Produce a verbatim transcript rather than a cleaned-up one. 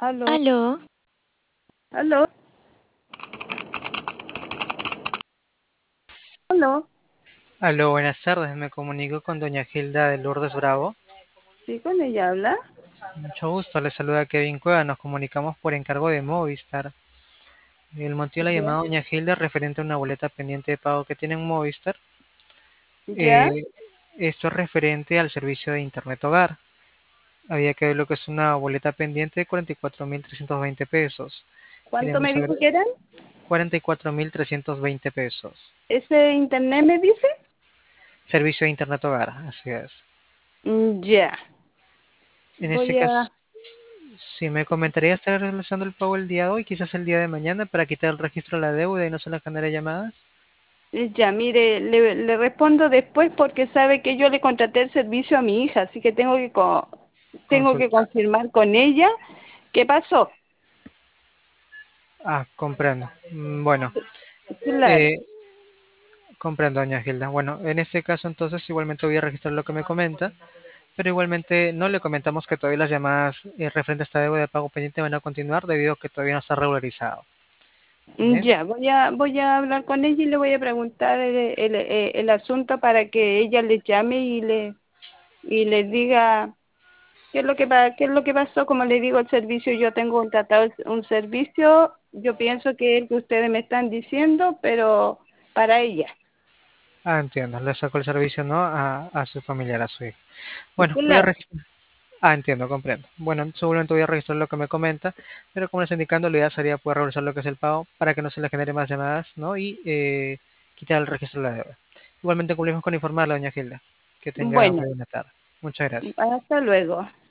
Aló, Aló, aló, aló. Aló, buenas tardes. Me comunico con doña Gilda de Lourdes Bravo. Sí, con ella habla. Mucho gusto. Le saluda Kevin Cueva. Nos comunicamos por encargo de Movistar. El motivo de la Ya, llamada doña Gilda es referente a una boleta pendiente de pago que tiene en Movistar. ya. Eh, Esto es referente al servicio de Internet Hogar. Había que ver lo que es una boleta pendiente de cuarenta y cuatro mil trescientos veinte pesos. ¿Cuánto Queremos me saber dijo que eran? cuarenta y cuatro mil trescientos veinte pesos. ¿Ese internet me dice? Servicio de Internet Hogar, así es. Mm, ya. En ese Voy caso, a... si me comentaría estar realizando el pago el día de hoy, quizás el día de mañana, para quitar el registro de la deuda y no se le genere llamadas. Ya, mire, le, le respondo después porque sabe que yo le contraté el servicio a mi hija, así que tengo que, co- tengo que Consulta. confirmar con ella qué pasó. Ah, comprendo. Mm, Bueno, Claro. eh, comprendo, doña Gilda. Bueno, en este caso entonces igualmente voy a registrar lo que me comenta, pero igualmente no le comentamos que todavía las llamadas eh, referente a esta deuda de pago pendiente van a continuar debido a que todavía no está regularizado. Mm, Bien, Ya, voy a, voy a hablar con ella y le voy a preguntar el, el, el- el asunto para que ella le llame y le, y le diga qué es lo que pa- qué es lo que pasó. Como le digo, el servicio, yo tengo contratado el- un servicio, yo pienso que es el que ustedes me están diciendo, pero para ella. ah, entiendo, le sacó el servicio, ¿no? A, a su familiar, a su hijo. Bueno, voy a Claro. registrar. Ah, entiendo, comprendo. Bueno, seguramente voy a registrar lo que me comenta, pero como les indicando, la idea sería poder realizar lo que es el pago para que no se le genere más llamadas, ¿no? Y eh, quitar el registro de la deuda. Igualmente cumplimos con informarle, doña Gilda. Que tenga Bueno, muy buena tarde. Muchas gracias. hasta luego.